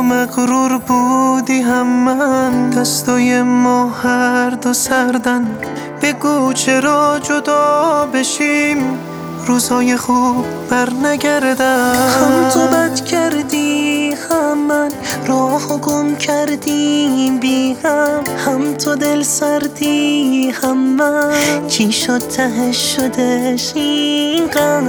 مغرور بودی هم من، دستای ما هر دو سردن. بگو چرا جدا بشیم، روزای خوب بر نگردن. هم تو بد کردی هم من، راهو گم کردیم بی هم تو دل سردی هم من. چی شد تهش شدش این غم؟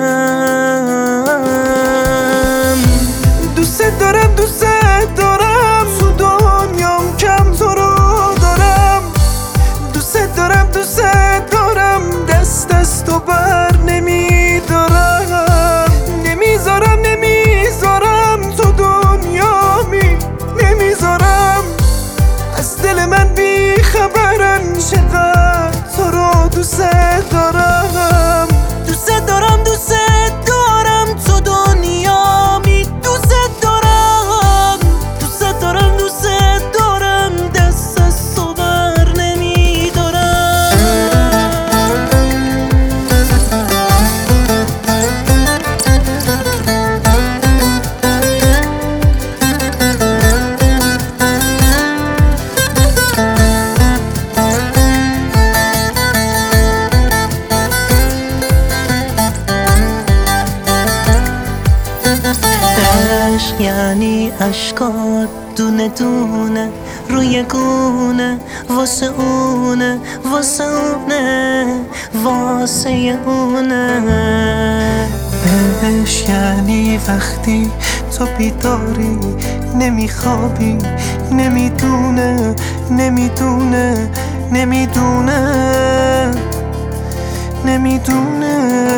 دوست دارم دوست دارم، تو دنیام کم تو رو دارم. دوست دارم دوست دارم، دست از تو بر نمیدارم. نمیذارم تو دنیامی، نمیذارم. از دل من بی خبرن، چقدر تو رو دوست دارم. دوست دارم تو دنیامی، دوست دارم. دوست دارم، دست از تو بر نمیدارم. یعنی اشکات دونه دونه روی گونه، واسه اونه واسه اونه واسه اونه. عشق یعنی وقتی تو بیداری، نمیخوابی، نمیدونه نمیدونه نمیدونه نمیدونه.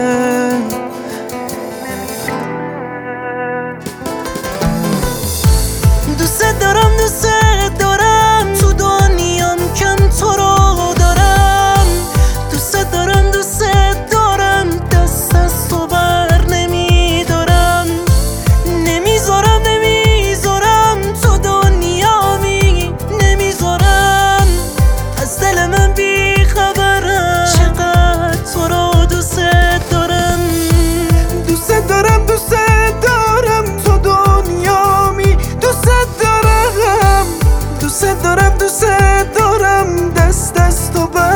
دوست دارم تو دنیام کم تو رو دارم. دوست دارم، دست از تو بر نمیدارم. نمیذارم تو دنیامی، نمیذارم. از دل من بی خبرم، چقدر تو رو دوست دارم. دوست دارم تو دنیامی، دوست دارم. دست از تو بر